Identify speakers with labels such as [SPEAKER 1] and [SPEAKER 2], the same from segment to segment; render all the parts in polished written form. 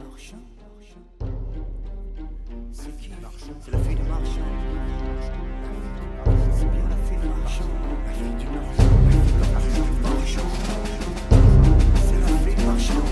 [SPEAKER 1] C'est qui Marchand? C'est la fille de Marchand. C'est bien la fille de Marchand. La fille du Marchand. La fille du Marchand. C'est la fille de Marchand.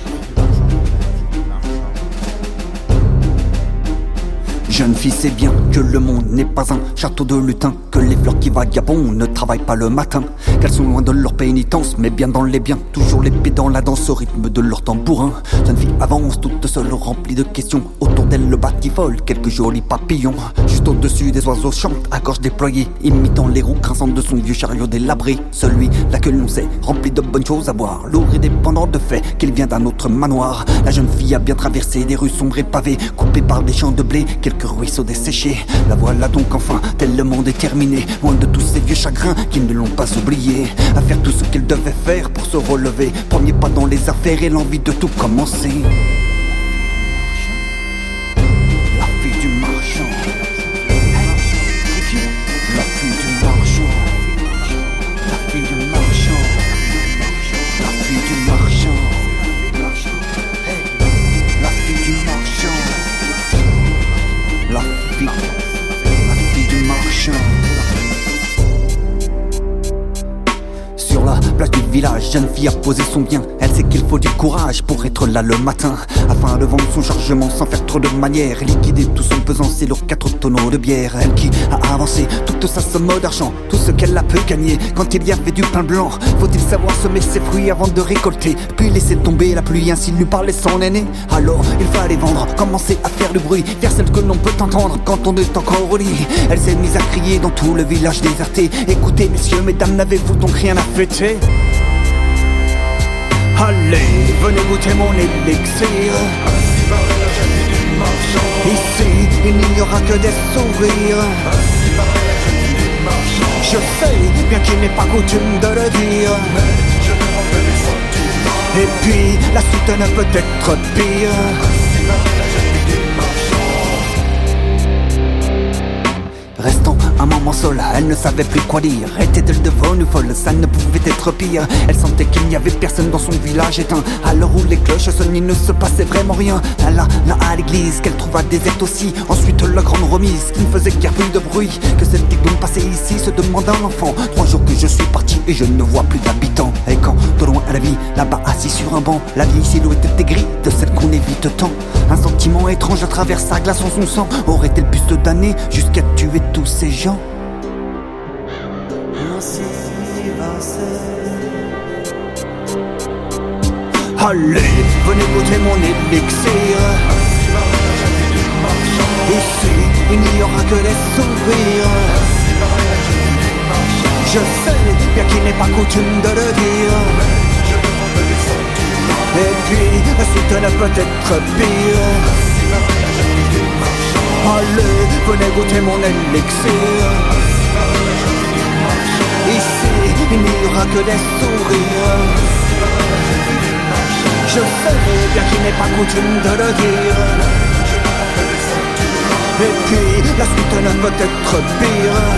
[SPEAKER 1] Jeune fille, c'est bien que le monde n'est pas un château de lutin, que les fleurs qui vagabondent ne travaillent pas le matin, qu'elles sont loin de leur pénitence, mais bien dans les biens, toujours les pieds dans la danse au rythme de leur tambourin. Jeune fille avance toute seule, remplie de questions, autour d'elle le batifole, quelques jolis papillons. Juste au-dessus des oiseaux chantent à gorge déployée, imitant les roues grinçantes de son vieux chariot délabré. Celui-là que l'on sait, rempli de bonnes choses à boire, lourd et dépendant de fait qu'il vient d'un autre manoir. La jeune fille a bien traversé des rues sombres et pavées, coupées par des champs de blé, quelques ruisseaux desséchés. La voilà donc enfin, tellement déterminée, loin de tous ces vieux chagrins qui ne l'ont pas oublié, à faire tout ce qu'elle devait faire pour se relever. Premier pas dans les affaires et l'envie de tout commencer. La fille du marchand. La fille du marchand. La fille du marchand. La fille du marchand. La fille du marchand. La fille du marchand. Sur la plage du village, jeune fille a posé son bien. Elle sait qu'il faut du courage pour être là le matin, afin de vendre son chargement sans faire trop de manières, liquider tout son pesant, c'est lourd 4 tonneaux de bière. Elle qui a avancé toute sa somme d'argent, tout ce qu'elle a pu gagner quand il y avait du pain blanc. Faut-il savoir semer ses fruits avant de récolter, puis laisser tomber la pluie, ainsi lui parlait son aîné. Alors il fallait vendre, commencer à faire du bruit, faire celle que l'on peut entendre quand on est encore au lit. Elle s'est mise à crier dans tout le village déserté: écoutez messieurs, mesdames, n'avez-vous donc rien à fêter? Allez, venez goûter mon élixir.
[SPEAKER 2] Ainsi parlait la jeune fille du marchand.
[SPEAKER 1] Ici, il n'y aura que des sourires.
[SPEAKER 2] Ainsi parlait la jeune fille du marchand.
[SPEAKER 1] Je sais bien qu'il n'est pas coutume de le dire,
[SPEAKER 2] Mais je me rappelle les sentiments.
[SPEAKER 1] et puis la suite ne peut être pire.
[SPEAKER 2] Ainsi parlait la jeune fille du marchand.
[SPEAKER 1] Restant un moment seule, elle ne savait plus quoi dire. Était-elle devenue folle? Ça ne pouvait être pire. Elle sentait qu'il n'y avait personne dans son village éteint. À l'heure où les cloches sonnaient, il ne se passait vraiment rien. Elle alla à l'église, qu'elle trouva déserte aussi. Ensuite la grande remise, qui ne faisait guère plus de bruit. Que s'est-il donc passé ici, se demanda l'enfant. 3 jours que je suis parti et je ne vois plus d'habitants. Et quand, de loin à la vie, là-bas assis sur un banc, la vieille silhouette était grise de celle qu'on évite tant. Un sentiment étrange à travers sa glace en son sang. Aurait-elle pu se damner jusqu'à tuer tous ces gens? Allez, venez goûter mon élixir.
[SPEAKER 2] Ainsi parlait la jeune fille du marchand.
[SPEAKER 1] Ici, il n'y aura que des sourires.
[SPEAKER 2] Ainsi parlait la jeune fille du marchand.
[SPEAKER 1] Je sais bien qu'il n'est pas coutume de le dire,
[SPEAKER 2] Mais je me rappelle les sentiments.
[SPEAKER 1] et puis la suite ne peut être pire.
[SPEAKER 2] Ainsi parlait la jeune fille du marchand.
[SPEAKER 1] Allez, venez goûter mon élixir.
[SPEAKER 2] Ainsi parlait la jeune fille du marchand.
[SPEAKER 1] Ici, il n'y aura que des sourires.
[SPEAKER 2] Ainsi parlait la jeune fille du marchand.
[SPEAKER 1] Je sais bien qu'il n'est pas coutume de le dire,
[SPEAKER 2] Je me rappelle les sentiments.
[SPEAKER 1] et puis la suite ne peut être pire.